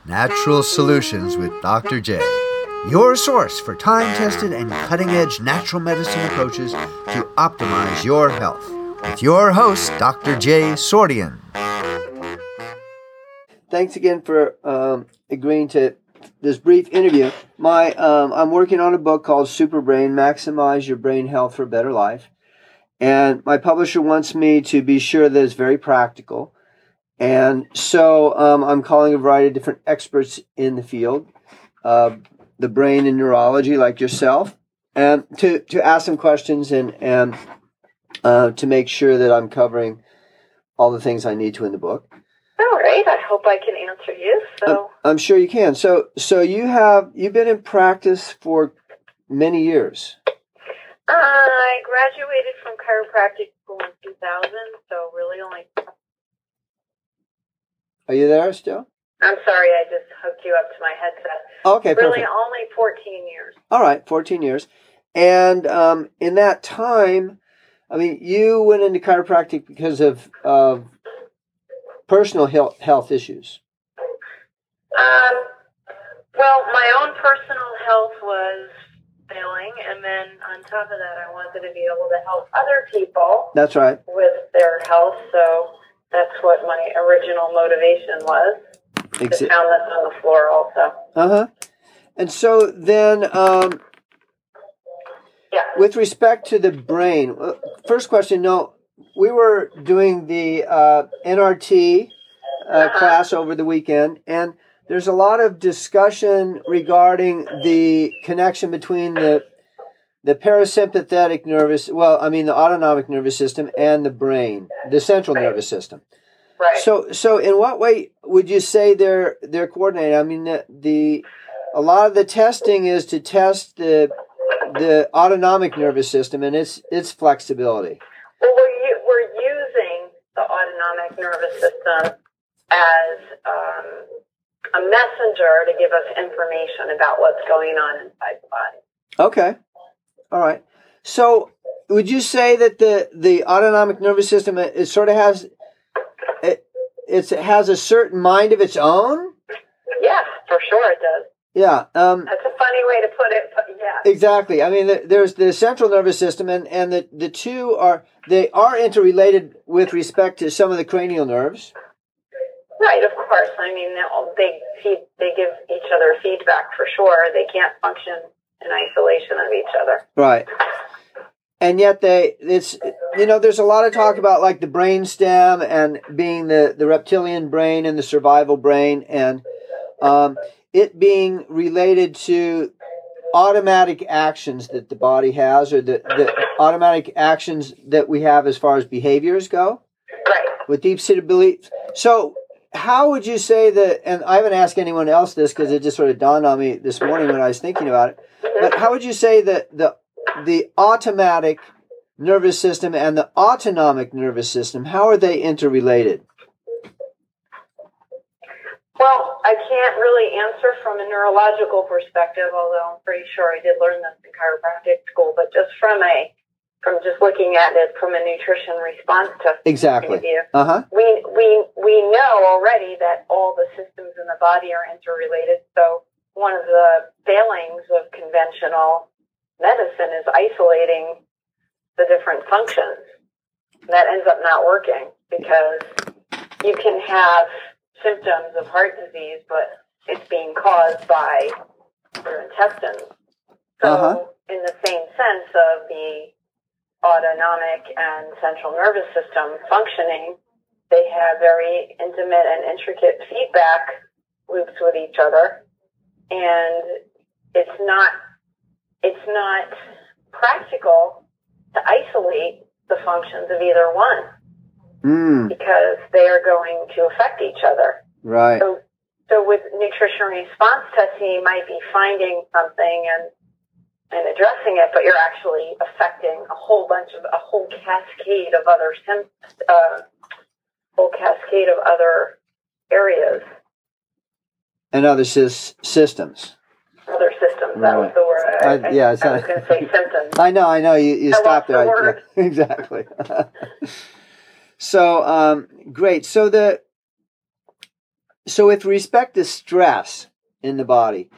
Natural Solutions with Dr. J. Your source for time-tested and cutting-edge natural medicine approaches to optimize your health. With your host, Dr. J. Sordian. Thanks again for agreeing to this brief interview. I'm working on a book called Super Brain, Maximize Your Brain Health for a Better Life. And my publisher wants me to be sure that it's very practical. And so I'm calling a variety of different experts in the field, the brain and neurology like yourself, and to ask them questions and to make sure that I'm covering all the things I need to in the book. All right. I hope I can answer you. So I'm sure you can. So you've been in practice for many years. I graduated from chiropractic school in 2000, so really only... Are you there still? I'm sorry, I just hooked you up to my headset. Okay, really perfect. Only 14 years. All right, 14 years. And in that time, I mean, you went into chiropractic because of personal health issues. Well, my own personal health was failing, and then on top of that, I wanted to be able to help other people. That's right. With their health, so that's what my original motivation was. Just found this on the floor also. Uh-huh. And so then, with respect to the brain, first question, no, we were doing the NRT class over the weekend, and there's a lot of discussion regarding the connection between the parasympathetic the autonomic nervous system and the brain, the central nervous system. Right. So in what way would you say they're coordinated? I mean, a lot of the testing is to test the autonomic nervous system and its flexibility. Well, we're using the autonomic nervous system as a messenger to give us information about what's going on inside the body. Okay. All right. So would you say that the autonomic nervous system it sort of has a certain mind of its own? Yes, for sure it does. Yeah. That's a funny way to put it, but yeah. Exactly. I mean, there's the central nervous system, and the two are interrelated with respect to some of the cranial nerves. Right, of course. I mean, they give each other feedback for sure. They can't function in isolation of each other. Right. And yet there's a lot of talk about like the brain stem and being the reptilian brain and the survival brain, and it being related to automatic actions that the body has, or the automatic actions that we have as far as behaviors go. Right. With deep-seated beliefs. So how would you say that, and I haven't asked anyone else this because it just sort of dawned on me this morning when I was thinking about it, but how would you say that the automatic nervous system and the autonomic nervous system, how are they interrelated? Well, I can't really answer from a neurological perspective, although I'm pretty sure I did learn this in chiropractic school, but just from just looking at it from a nutrition response test exactly. point of view, we know already that all the systems in the body are interrelated. So one of the failings of conventional medicine is isolating the different functions. That ends up not working because you can have symptoms of heart disease, but it's being caused by your intestines. So in the same sense of the autonomic and central nervous system functioning, they have very intimate and intricate feedback loops with each other, and it's not practical to isolate the functions of either one because they are going to affect each other. Right. So with nutrition response testing, you might be finding something and addressing it, but you're actually affecting a whole cascade of other areas. And other systems. Other systems. Right. That was the word. I was going to say symptoms. I know. You stopped there. Word. Yeah, exactly. So great. So So with respect to stress in the body,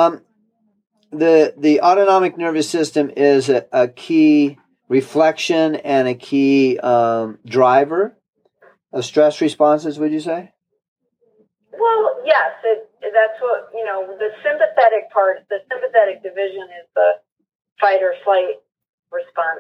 the autonomic nervous system is a key reflection and a key driver of stress responses, would you say? Well, yes, that's what, the sympathetic part, the sympathetic division is the fight or flight response,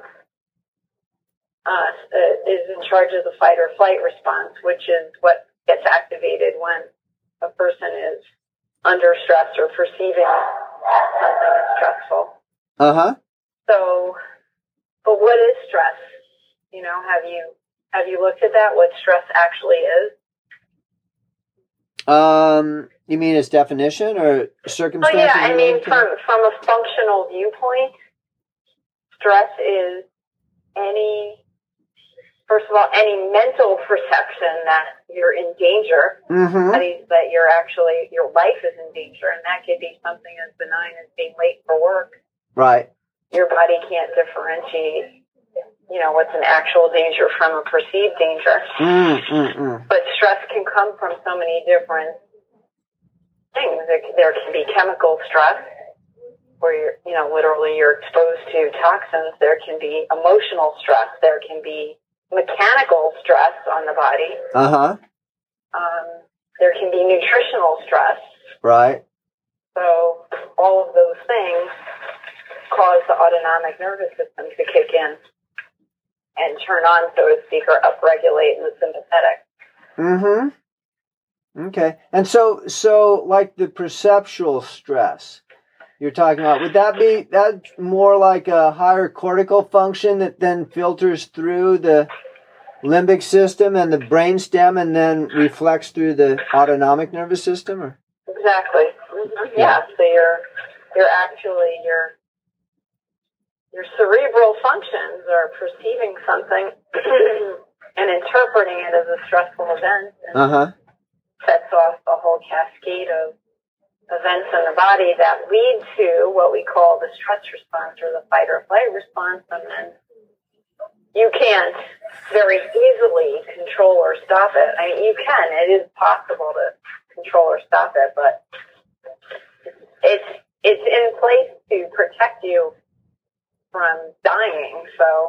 is in charge of the fight or flight response, which is what gets activated when a person is under stress or perceiving something as stressful. Uh-huh. So, but what is stress? Have you looked at that, what stress actually is? You mean its definition or circumstances? Oh yeah, I mean from a functional viewpoint, stress is first of all, any mental perception that you're in danger, that your life is in danger, and that could be something as benign as being late for work. Right. Your body can't differentiate, what's an actual danger from a perceived danger. But stress can come from so many different things. There can be chemical stress, where you're exposed to toxins. There can be emotional stress. There can be mechanical stress on the body. There can be nutritional stress. Right. So all of those things cause the autonomic nervous system to kick in and turn on, so to speak, or upregulate in the sympathetic. Okay. And so like the perceptual stress you're talking about, would that more like a higher cortical function that then filters through the limbic system and the brainstem and then reflects through the autonomic nervous system? Or? Exactly. Yeah. So your cerebral functions are perceiving something and interpreting it as a stressful event, and sets off a whole cascade of events in the body that lead to what we call the stress response or the fight or flight response. And then you can't very easily control or stop it. I mean, you can. It is possible to control or stop it, but it's in place to protect you from dying.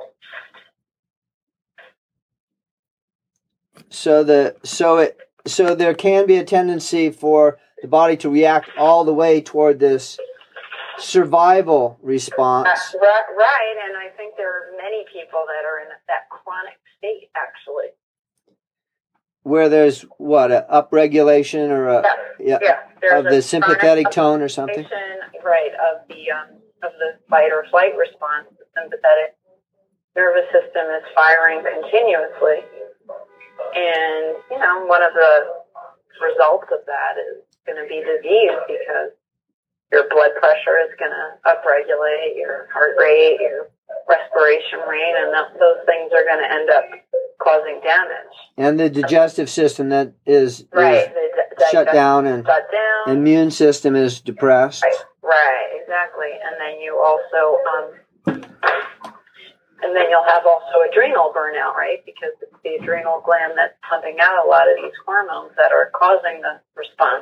So there can be a tendency for the body to react all the way toward this survival response. Right, and I think there are many people that are in that chronic state, actually. Where there's what, a upregulation or of the sympathetic tone or something? Right, of the fight or flight response. The sympathetic nervous system is firing continuously. And, one of the results of that is going to be disease, because your blood pressure is going to upregulate, your heart rate, your respiration rate, and those things are going to end up causing damage. And the digestive system that is shut down, and immune system is depressed. Right, exactly. And then you also, and then you'll have also adrenal burnout, right? Because it's the adrenal gland that's pumping out a lot of these hormones that are causing the response.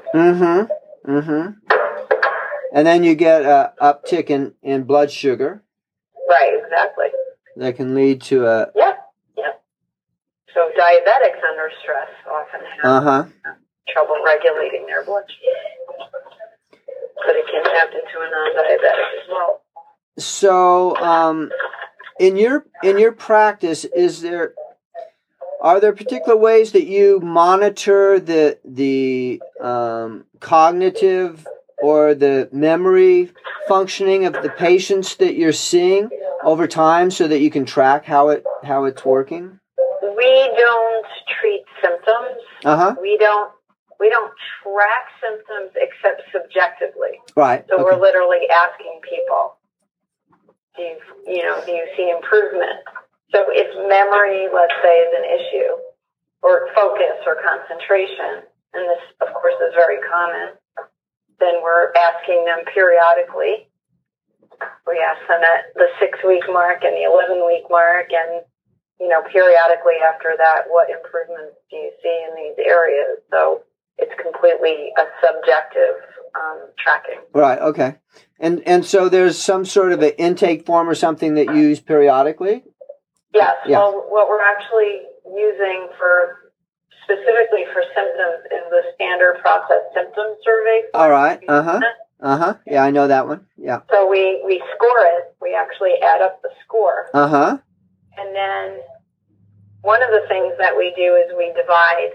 And then you get an uptick in blood sugar. Right, exactly. That can lead to a... Yep. So diabetics under stress often have trouble regulating their blood sugar. But it can happen to a non-diabetic as well. So, in your practice, are there particular ways that you monitor the cognitive or the memory functioning of the patients that you're seeing over time, so that you can track how it's working? We don't treat symptoms. We don't track symptoms except subjectively. Right. So we're literally asking people, do you see improvement? So if memory, let's say, is an issue, or focus or concentration, and this, of course, is very common, then we're asking them periodically. We ask them at the 6-week mark and the 11-week mark, and, periodically after that, what improvements do you see in these areas? So it's completely a subjective tracking. Right. Okay. And so there's some sort of an intake form or something that you use periodically? Yes. Yeah. Well, what we're actually using specifically for symptoms is the standard process symptom survey. All right. Yeah, I know that one. Yeah. So we score it. We actually add up the score. And then one of the things that we do is we divide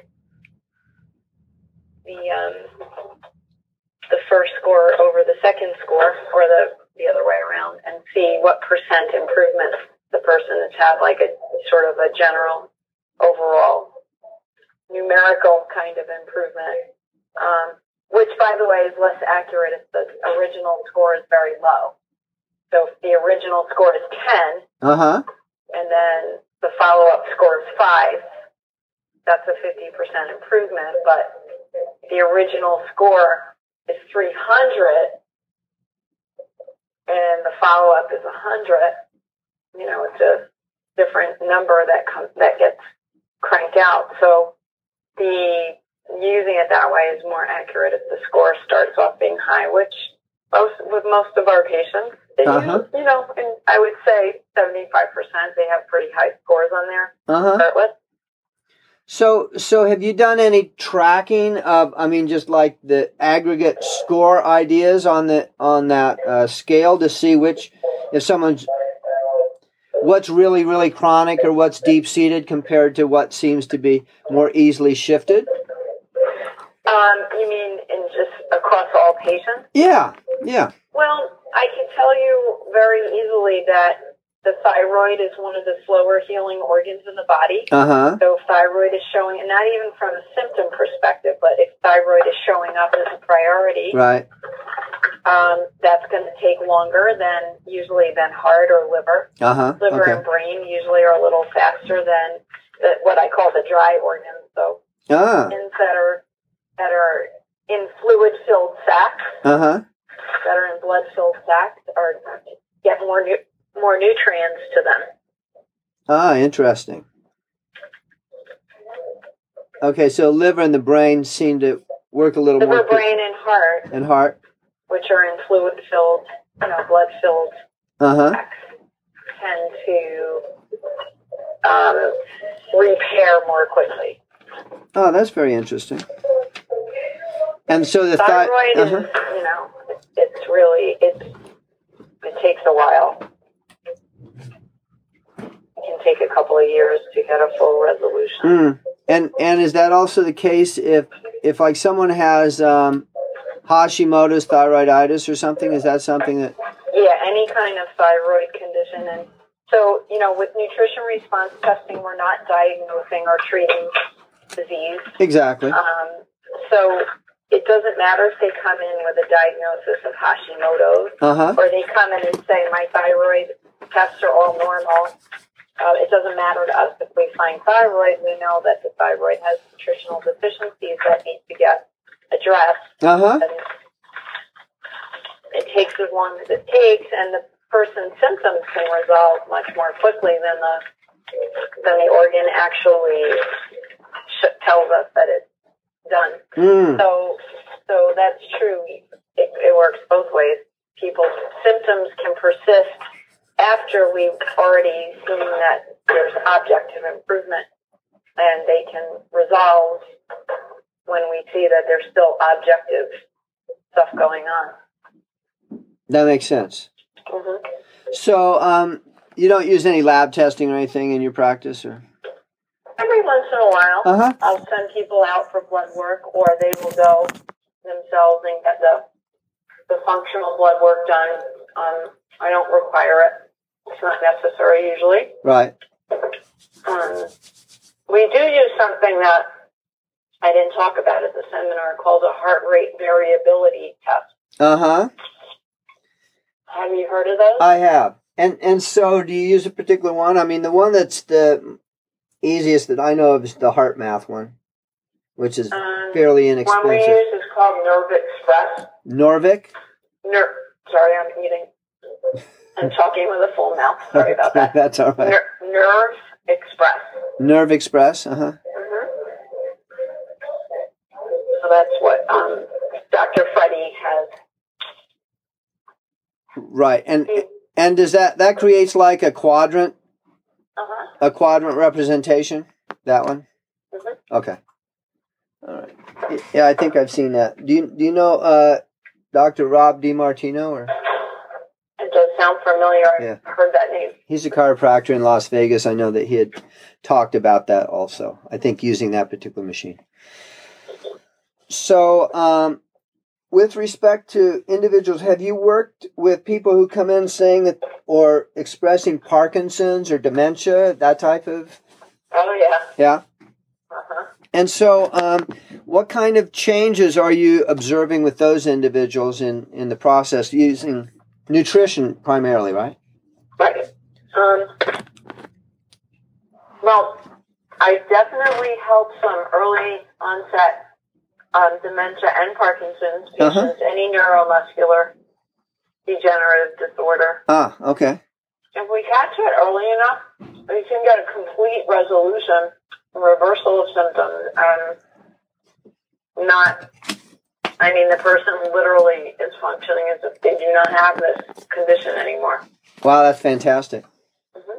the first score over the second score, or the other way around, and see what percent improvement the person has had, like a sort of a general overall numerical kind of improvement, which, by the way, is less accurate if the original score is very low. So if the original score is 10, and then the follow-up score is 5, that's a 50% improvement, but the original score is 300, and the follow-up is 100, it's a different number that gets cranked out. So using it that way is more accurate if the score starts off being high, which with most of our patients, they use, and I would say 75%, they have pretty high scores on there to start with. So have you done any tracking of, just like the aggregate score ideas on that scale to see what's really, really chronic or what's deep-seated compared to what seems to be more easily shifted? You mean in just across all patients? Yeah. Well, I can tell you very easily that the thyroid is one of the slower healing organs in the body. So if thyroid is showing, and not even from a symptom perspective, but if thyroid is showing up as a priority, right, that's going to take longer than heart or liver. Liver and brain usually are a little faster than what I call the dry organs. So organs that are in fluid-filled sacs, that are in blood-filled sacs, get more nutrients to them. Interesting. Okay, so liver and the brain seem to work a little more. Liver, brain, and heart. Which are in fluid-filled, blood-filled sacs, tend to repair more quickly. Oh, that's very interesting. And so the thyroid is, it takes a while. It can take a couple of years to get a full resolution. And is that also the case if like someone has Hashimoto's thyroiditis or something? Is that something that? Yeah, any kind of thyroid condition. And so, with nutrition response testing, we're not diagnosing or treating disease. Exactly. So it doesn't matter if they come in with a diagnosis of Hashimoto's, or they come in and say, my thyroid tests are all normal. It doesn't matter to us if we find thyroid. We know that the thyroid has nutritional deficiencies that need to get addressed. And it takes as long as it takes, and the person's symptoms can resolve much more quickly than the organ actually tells us that it's done. So that's true. It works both ways. People's symptoms can persist after we've already seen that there's objective improvement, and they can resolve when we see that there's still objective stuff going on. That makes sense. So you don't use any lab testing or anything in your practice, or? Every once in a while, I'll send people out for blood work, or they will go themselves and get the functional blood work done. I don't require it. It's not necessary usually. Right. We do use something that I didn't talk about at the seminar called a heart rate variability test. Have you heard of those? I have. And so do you use a particular one? The one that's the easiest that I know of is the HeartMath one, which is fairly inexpensive. One we use is called Nerve Express. Norvik? Sorry, I'm eating. I'm talking with a full mouth. Sorry about that. That's all right. Nerve Express. Nerve Express, So that's what Dr. Freddie has. Right, and does that creates like a quadrant? A quadrant representation? That one? Mm-hmm. Okay. All right. Yeah, I think I've seen that. Do you know Dr. Rob DiMartino? Or? It does sound familiar. Yeah. I've heard that name. He's a chiropractor in Las Vegas. I know that he had talked about that also. I think using that particular machine. So, with respect to individuals, have you worked with people who come in saying that or expressing Parkinson's or dementia, that type of? Oh, yeah. Yeah. Uh-huh. And so, what kind of changes are you observing with those individuals in the process using nutrition primarily, right? Right. Well, I definitely help some early onset dementia and Parkinson's patients, any neuromuscular degenerative disorder. Ah, okay. If we catch it early enough, we can get a complete resolution, reversal of symptoms, the person literally is functioning as if they do not have this condition anymore. Wow, that's fantastic. Mm-hmm.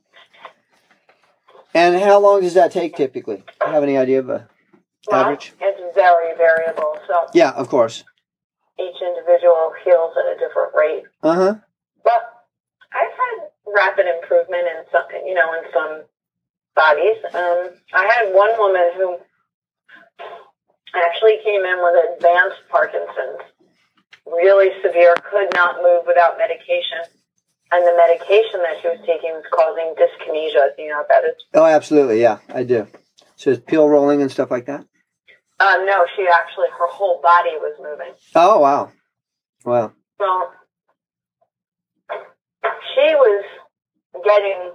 And how long does that take typically? Do you have any idea of average? It's very variable. So yeah, of course. Each individual heals at a different rate. Uh-huh. But I've had rapid improvement in some bodies. I had one woman who actually came in with advanced Parkinson's, really severe, could not move without medication. And the medication that she was taking was causing dyskinesia. Do you know what that is? Oh, absolutely, yeah, I do. So it's pill rolling and stuff like that? No, her whole body was moving. Oh, wow. Wow. So she was getting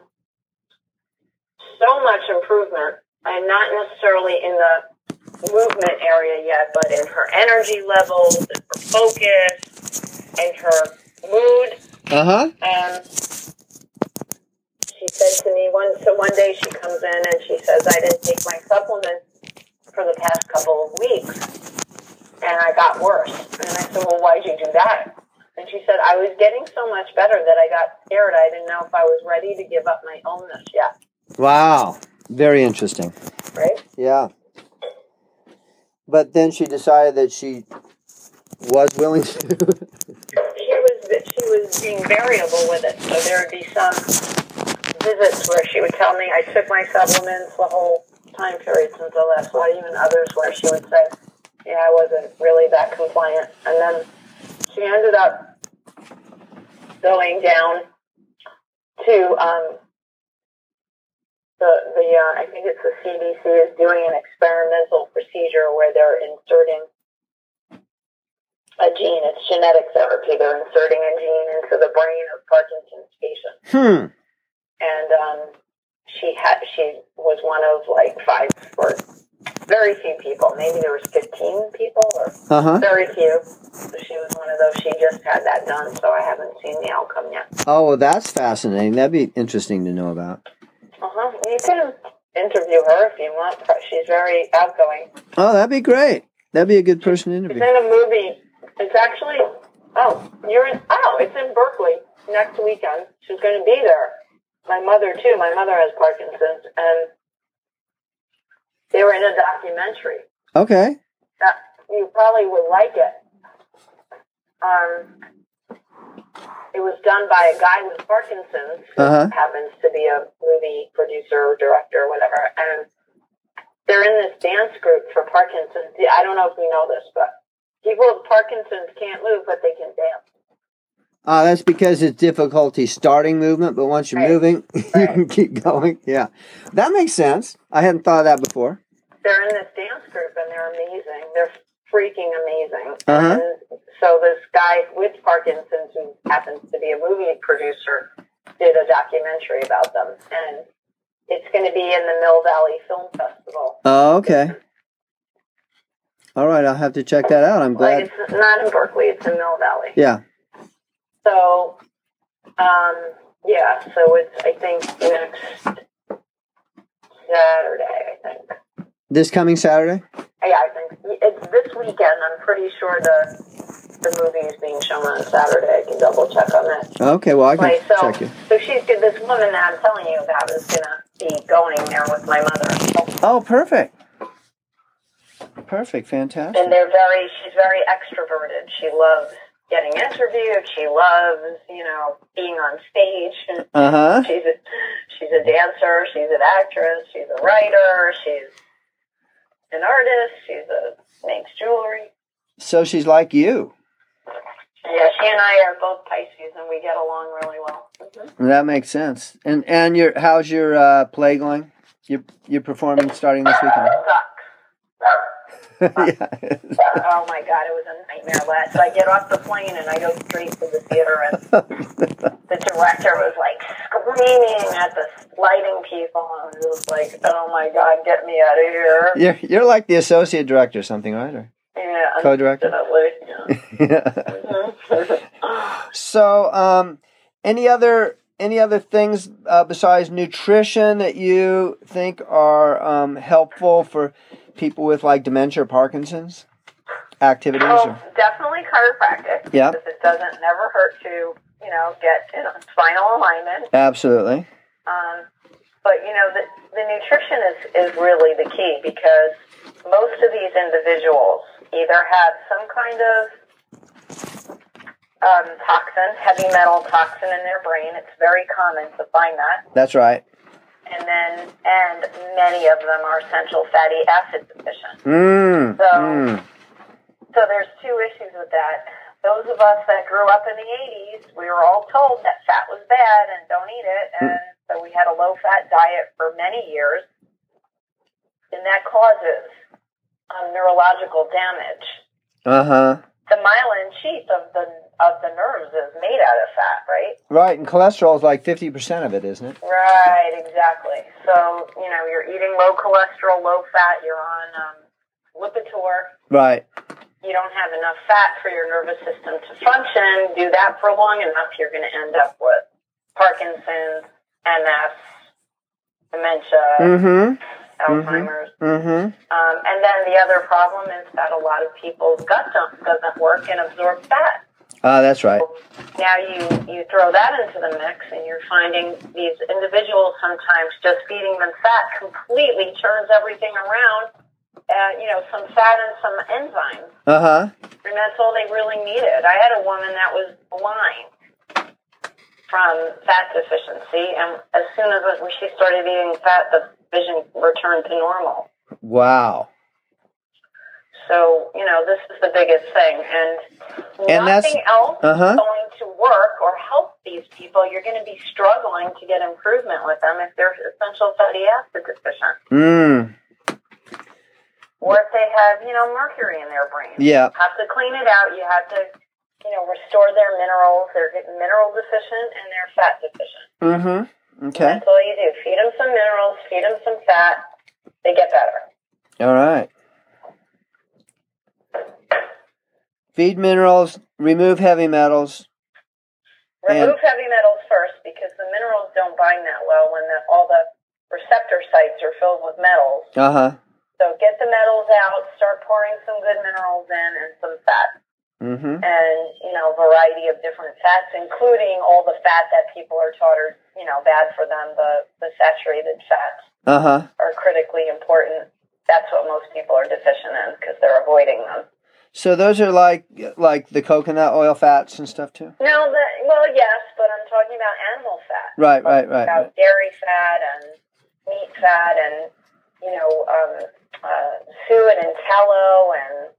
so much improvement, and not necessarily in the movement area yet, but in her energy levels, in her focus, in her mood. Uh-huh. And she said to me one day she comes in and she says, I didn't take my supplements for the past couple of weeks, and I got worse. And I said, well, why'd you do that? And she said, I was getting so much better that I got scared. I didn't know if I was ready to give up my illness yet. Wow. Very interesting. Right? Yeah. But then she decided that she was willing to. She was being variable with it. So there would be some visits where she would tell me I took my supplements the whole time period since I left life, and others where she would say, yeah, I wasn't really that compliant. And then she ended up going down to I think it's the CDC is doing an experimental procedure where they're inserting a gene. It's genetic therapy. They're inserting a gene into the brain of Parkinson's patients. And she was one of like 5 or very few people. Maybe there was 15 people or very few. So she was one of those. She just had that done, so I haven't seen the outcome yet. Oh, well, that's fascinating. That'd be interesting to know about. You can interview her if you want. She's very outgoing. Oh, that'd be great. That'd be a good person to interview. She's in a movie. It's actually, it's in Berkeley next weekend. She's going to be there. My mother, too. My mother has Parkinson's, and they were in a documentary. Okay. You probably would like it. It was done by a guy with Parkinson's, who happens to be a movie producer or director or whatever, and they're in this dance group for Parkinson's. I don't know if you know this, but people with Parkinson's can't move, but they can dance. That's because it's difficulty starting movement, but once you're moving, you can keep going. Yeah. That makes sense. I hadn't thought of that before. They're in this dance group, and they're amazing. They're freaking amazing. And so this guy with Parkinson's, who happens to be a movie producer, did a documentary about them. And it's going to be in the Mill Valley Film Festival. Oh, okay. All right, I'll have to check that out. I'm glad. It's not in Berkeley, it's in Mill Valley. Yeah. So, so it's, I think, next Saturday, I think. This coming Saturday? Yeah, I think it's this weekend. I'm pretty sure the movie is being shown on Saturday. I can double check on that. Okay, well, I can check you. So she's good. This woman that I'm telling you about is going to be going there with my mother. Oh, perfect. Perfect, fantastic. And she's very extroverted. She loves getting interviewed. She loves, being on stage. Uh-huh. She's a dancer. She's an actress. She's a writer. She's an artist. Makes jewelry. So she's like you. Yeah, she and I are both Pisces, and we get along really well. Mm-hmm. That makes sense. And how's your play going? You're performing starting this weekend. Yeah. Oh my God, it was a nightmare last. So I get off the plane and I go straight to the theater, and the director was like screaming at the lighting people, and it was like, oh my God, get me out of here. You're like the associate director or something, right? Or yeah, co-director. Yeah. So, any other things besides nutrition that you think are helpful for people with like dementia or Parkinson's activities? Definitely chiropractic. Yeah. Because it doesn't never hurt to, get spinal alignment. Absolutely. But, the nutrition is really the key, because most of these individuals either have some kind of toxin, heavy metal toxin in their brain. It's very common to find that. That's right. And many of them are essential fatty acid deficient. So there's two issues with that. Those of us that grew up in the 80s, we were all told that fat was bad and don't eat it, and so we had a low-fat diet for many years, and that causes neurological damage. Uh-huh. The myelin sheath of the nerves is made out of fat, right? Right, and cholesterol is like 50% of it, isn't it? Right, exactly. So, you're eating low cholesterol, low fat, you're on Lipitor. Right. You don't have enough fat for your nervous system to function. Do that for long enough, you're going to end up with Parkinson's, MS, dementia, Alzheimer's. Mm-hmm. And then the other problem is that a lot of people's gut doesn't work and absorb fat. That's right. So now you throw that into the mix, and you're finding these individuals sometimes just feeding them fat completely turns everything around. Some fat and some enzymes. Uh-huh. And that's all they really needed. I had a woman that was blind from fat deficiency, and as soon as she started eating fat, the vision returned to normal. Wow. So, this is the biggest thing. And nothing else is going to work or help these people. You're going to be struggling to get improvement with them if they're essential fatty acid deficient. Or if they have, mercury in their brain. Yeah. You have to clean it out. You have to, restore their minerals. They're getting mineral deficient and they're fat deficient. Mm-hmm. Okay. And that's all you do. Feed them some minerals, feed them some fat. They get better. All right. Feed minerals, remove heavy metals. Remove heavy metals first, because the minerals don't bind that well when all the receptor sites are filled with metals. Uh-huh. So get the metals out, start pouring some good minerals in and some fat. Mm-hmm. And, a variety of different fats, including all the fat that people are taught are, bad for them. The saturated fats are critically important. That's what most people are deficient in because they're avoiding them. So those are like the coconut oil fats and stuff too? No, yes, but I'm talking about animal fat. Right. About dairy fat and meat fat and, suet and tallow and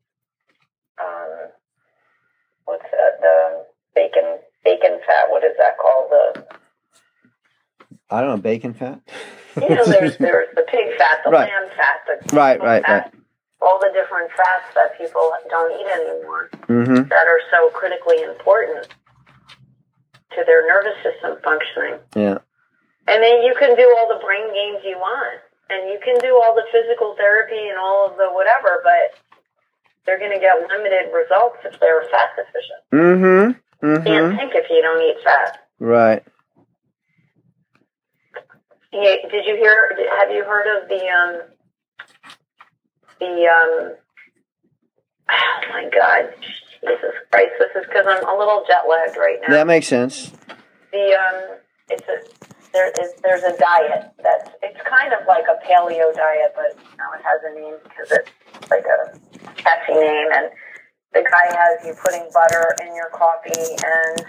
what's the bacon fat? What is that called? I don't know, bacon fat. There's the pig fat, the lamb fat, the right. All the different fats that people don't eat anymore that are so critically important to their nervous system functioning. Yeah. And then you can do all the brain games you want. And you can do all the physical therapy and all of the whatever, but they're going to get limited results if they're fat deficient. You can't think if you don't eat fat. Right. Yeah, have you heard of the oh my God, Jesus Christ, this is because I'm a little jet lagged right now. That makes sense. There's a diet it's kind of like a paleo diet, but it has a name because it's like a catchy name, and the guy has you putting butter in your coffee and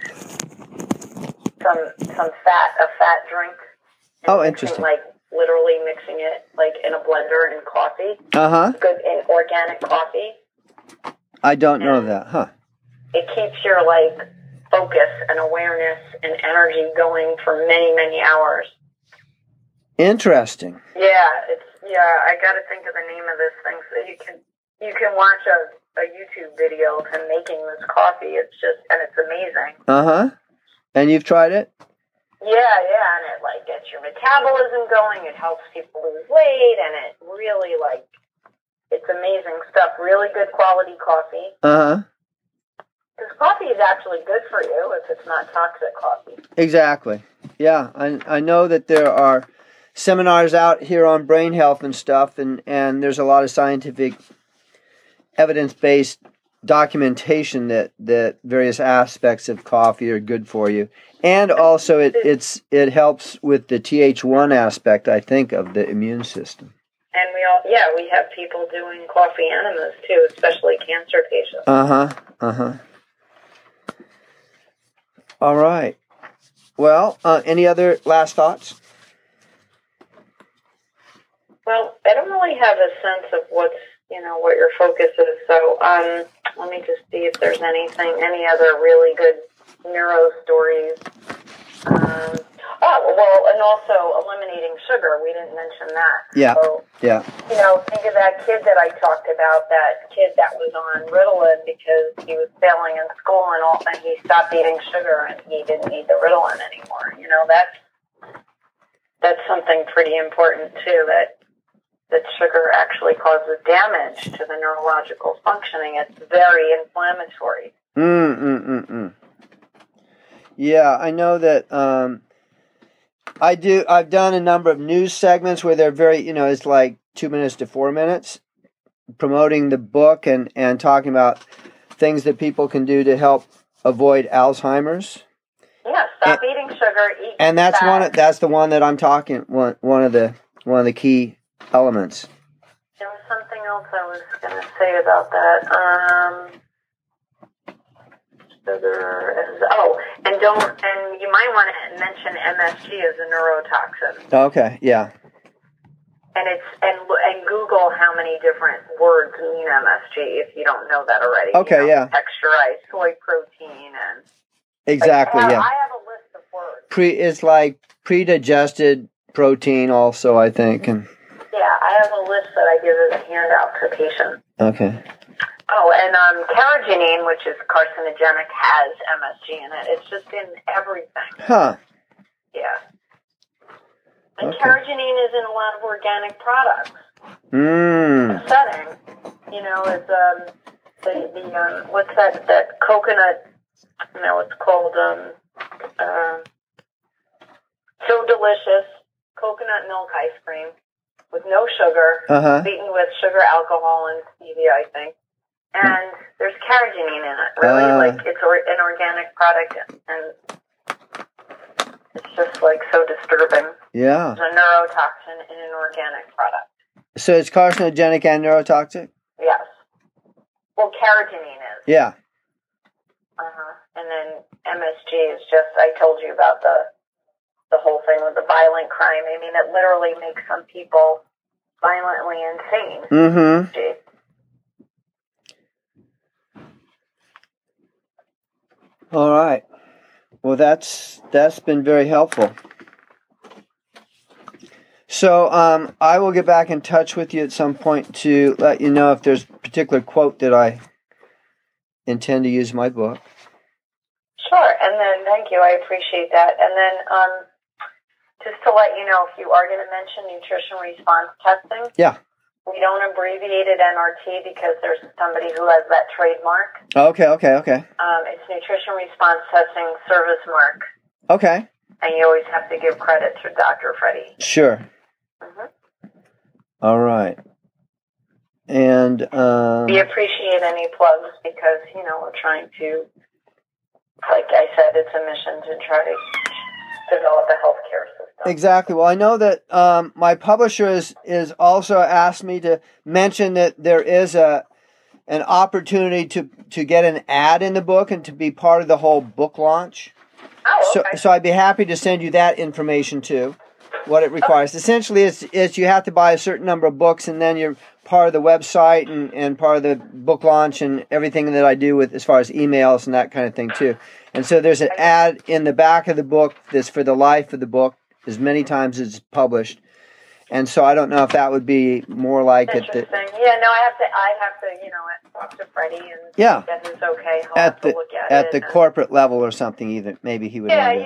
some a fat drink. Oh, interesting. Like literally mixing it like in a blender in coffee. Good in organic coffee. I don't know that, huh? It keeps your like focus and awareness and energy going for many, many hours. Interesting. I got to think of the name of this thing so you can watch a YouTube video of him making this coffee. It's amazing. And you've tried it? Yeah, and it like gets your metabolism going. It helps people lose weight, and it really it's amazing stuff. Really good quality coffee. Because coffee is actually good for you if it's not toxic coffee. Exactly. Yeah, I know that there are seminars out here on brain health and stuff, and there's a lot of scientific evidence-based documentation that various aspects of coffee are good for you. And also it helps with the Th1 aspect, I think, of the immune system. And we have people doing coffee enemas too, especially cancer patients. All right. Well, any other last thoughts? Well, I don't really have a sense of what your focus is. So let me just see if there's any other really good neuro stories. And also eliminating sugar. We didn't mention that. Yeah. So, yeah. Think of that kid that I talked about, that kid that was on Ritalin because he was failing in school and he stopped eating sugar and he didn't need the Ritalin anymore. That's something pretty important too, that sugar actually causes damage to the neurological functioning. It's very inflammatory. Yeah, I know that I've done a number of news segments where they're very, it's like 2 minutes to 4 minutes, promoting the book and talking about things that people can do to help avoid Alzheimer's. Yeah, stop eating sugar, eat and that's fat. that's the one that I'm talking, one of the key elements. There was something else I was going to say about that. And you might want to mention MSG as a neurotoxin. Okay, yeah. And Google how many different words mean MSG if you don't know that already. Okay, yeah. Texturized soy protein and exactly, yeah. I have a list of words. It's like pre-digested protein, also, I think, and yeah, I have a list that I give as a handout to patients. Okay. Oh, and carrageenan, which is carcinogenic, has MSG in it. It's just in everything. Huh. Yeah. And carrageenan is in a lot of organic products. The setting, is the what's that coconut? No, it's called So Delicious coconut milk ice cream with no sugar, beaten with sugar, alcohol, and stevia, I think. And there's carrageenan in it. Really, it's an organic product, and it's just so disturbing. Yeah. It's a neurotoxin in an organic product. So it's carcinogenic and neurotoxic? Yes. Well, carrageenan is. Yeah. And then MSG is just, I told you about the whole thing with the violent crime. I mean, it literally makes some people violently insane. All right. Well, that's been very helpful. So I will get back in touch with you at some point to let you know if there's a particular quote that I intend to use in my book. Sure, and then thank you. I appreciate that. And then just to let you know, if you are going to mention nutrition response testing, we don't abbreviate it NRT because there's somebody who has that trademark. Okay. It's Nutrition Response Testing Service Mark. Okay. And you always have to give credit to Dr. Freddie. Sure. All right. And we appreciate any plugs because, we're trying to, like I said, it's a mission to try to develop a healthcare system. Exactly. Well, I know that my publisher is also asked me to mention that there is an opportunity to get an ad in the book and to be part of the whole book launch. Oh, okay. So I'd be happy to send you that information too, what it requires. Essentially, it's you have to buy a certain number of books, and then you're part of the website and part of the book launch and everything that I do with as far as emails and that kind of thing too. And so there's an ad in the back of the book that's for the life of the book, as many times as it's published. And so I don't know if that would be more like it. Interesting. I'd have to, talk to Freddie and get his okay. I'll have to look at the corporate level or something either. Maybe he would. Because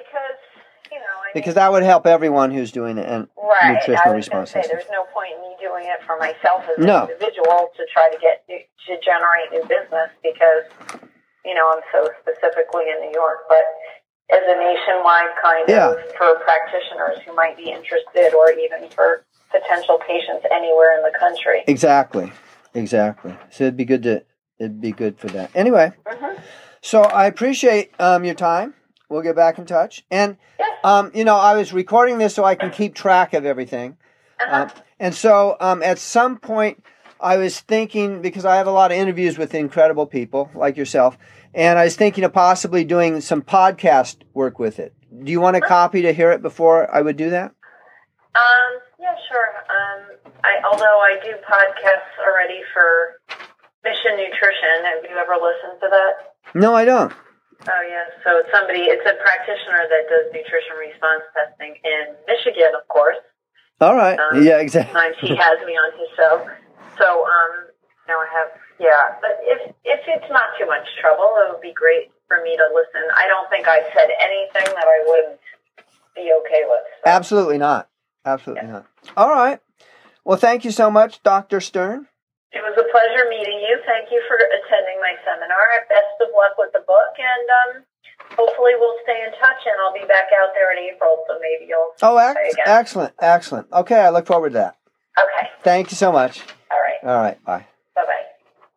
because that would help everyone who's doing it and nutritional response systems. There's no point in me doing it for myself as an individual to try to generate new business because, I'm so specifically in New York, but as a nationwide kind of for practitioners who might be interested or even for potential patients anywhere in the country. Exactly. So it'd be good for that. Anyway, so I appreciate your time. We'll get back in touch. And, I was recording this so I can keep track of everything. And so at some point I was thinking, because I have a lot of interviews with incredible people like yourself, and I was thinking of possibly doing some podcast work with it. Do you want a copy to hear it before I would do that? Yeah, sure. Although I do podcasts already for Mission Nutrition. Have you ever listened to that? No, I don't. Oh, yeah. So it's a practitioner that does nutrition response testing in Michigan, of course. All right. Yeah, exactly. Sometimes he has me on his show. So, now I have, but if it's not too much trouble, it would be great for me to listen. I don't think I said anything that I wouldn't be okay with. So. Absolutely not. Not. All right. Well, thank you so much, Dr. Stern. It was a pleasure meeting you. Thank you for attending my seminar. Best of luck with the book, and hopefully we'll stay in touch, and I'll be back out there in April, so maybe you'll say again. Excellent. Okay, I look forward to that. Okay. Thank you so much. All right. Bye. Bye-bye.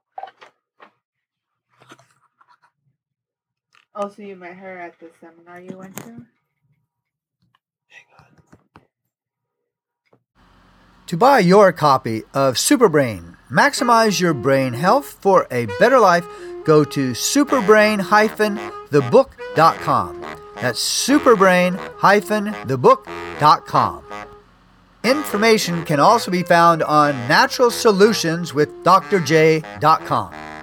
Oh, so you met her at the seminar you went to? To buy your copy of Superbrain, maximize your brain health for a better life, go to superbrain-thebook.com. That's superbrain-thebook.com. Information can also be found on naturalsolutionswithdrj.com.